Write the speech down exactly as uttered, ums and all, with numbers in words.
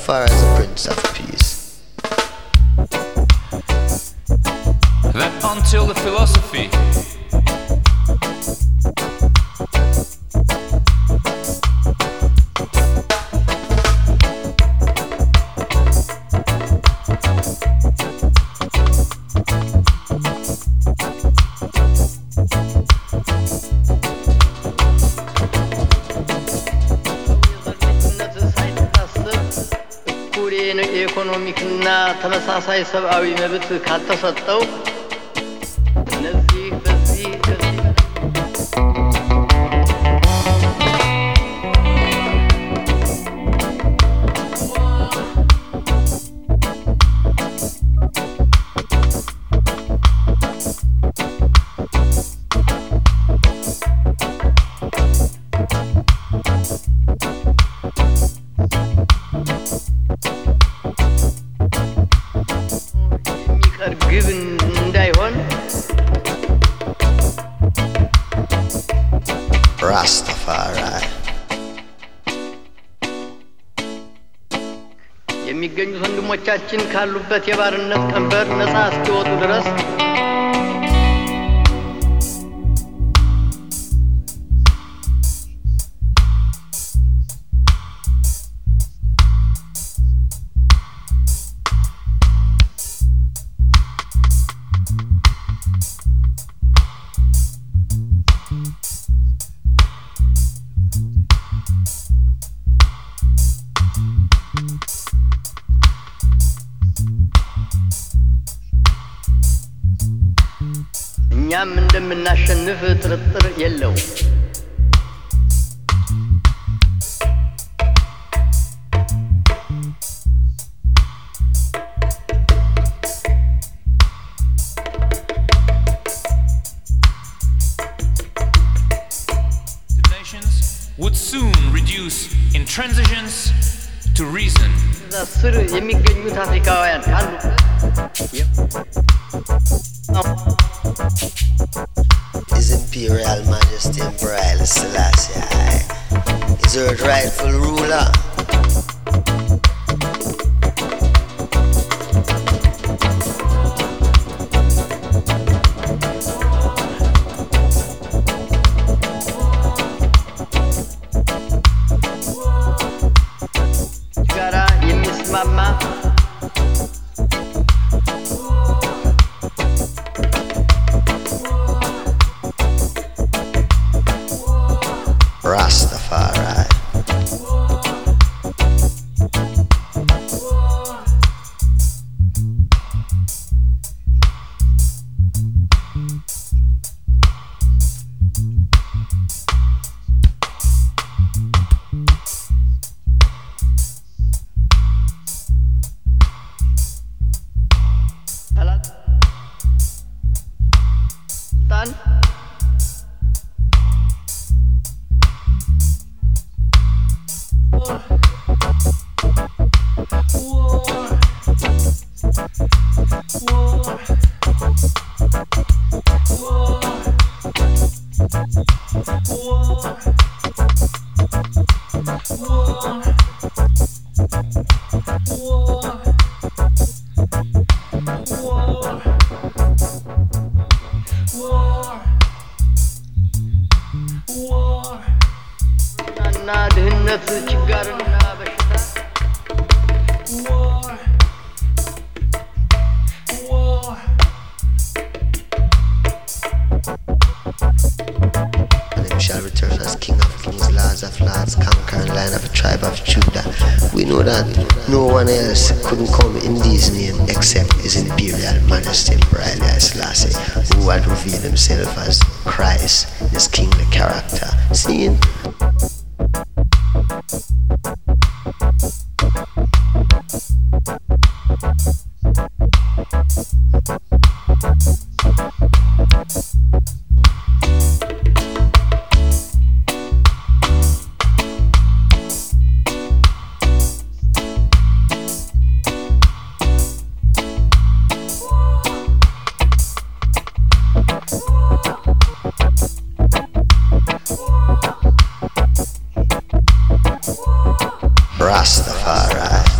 Rastafari is the Prince of Peace. That until the philosophy ኢኮኖሚክና ተመሳሳይ ሰብአዊ መብት ካልተሰጠው እነዚህ በዚህ Rastafari የሚገኙ ወንድሞቻችን ካሉበት የባርነት ቀንበር ነፃ እስኪወጡ ድረስ እኛም እንደምናሸንፍ ጥርጥር የለው The nations would soon reduce intransigence to reason. ስር የሚገኙት አፍሪካውያን ካሉ His Imperial Majesty Emperor Haile Selassie is her rightful ruler. ጋራ የሚስማማ Rastafari Tan እና ድህነት ችጋርና በሽታ and him shall return as King of Kings, Lords of Lords, conquering Lion of the tribe of Judah. We know that no one else couldn't come in these names except His Imperial Majesty Emperor Haile Selassie, who had revealed himself as Christ, his kingly character. Seeing Rastafari